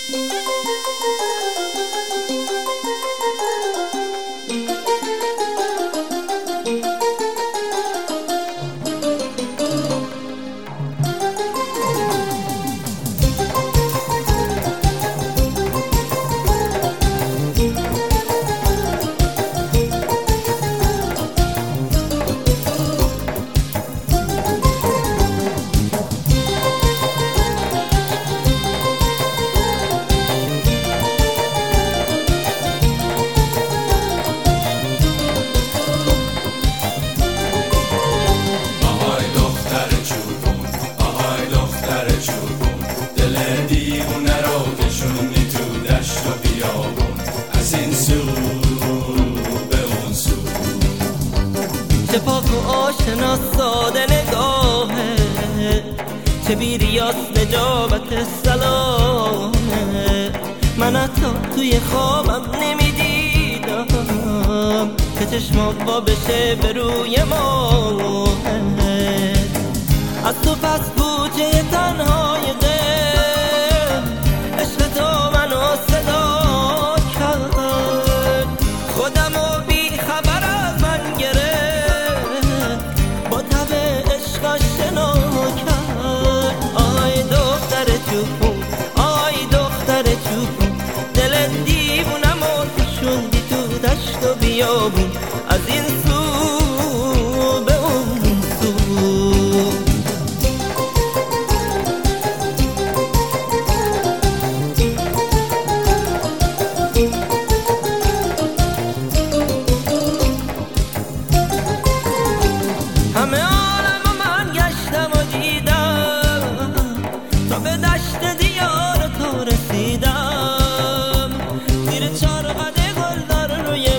چه پاک و آشنا ساده نگاهه، چه بیریاس نجابت سلامه. من حتی توی خوابم نمیدیدم که چشمات وا بشه به روی ما. از تو پس بوجه تنهای دل عشق تو منو صدا کرد، خودمو بی خبر از من گرفت، با تب عشق شنا کرد. آی دختر چوبون، آی دختر چوبون، دل دیوونمو کشوندی تو دشت و بیابون، از این سو به اون سو. همه عالم من گشتم و دیدم تا به دشت دیار تو رسیدم، زیر چارقد گلدار روی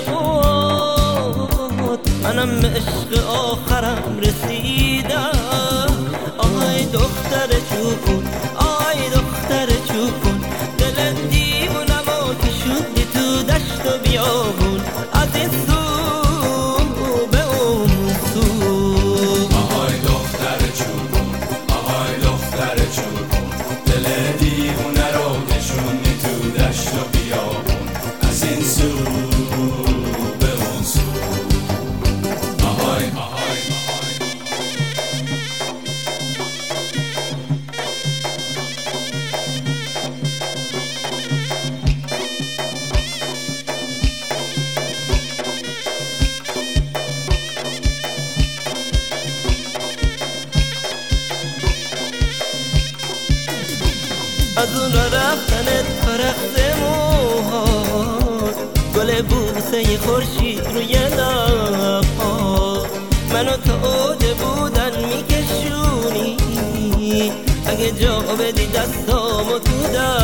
بود منم به عشق آخرم رسیدم. آی دختر چوبون، آی دختر چوبون، دل دیوونمو کشوندی تو دشت و بیابون، از این سو به اون سو. آهای دختر چوبون، آهای دختر چوبون، دل دیوونه رو کشوندی تو دشت و بیابون، از این سو به اون سو. آهای آهای از اون را رفتنت فرخت موهات، گل بوسه خورشید روی لبها، منو تا اوج بودن میکشونی، اگه جا بدی دستامو تو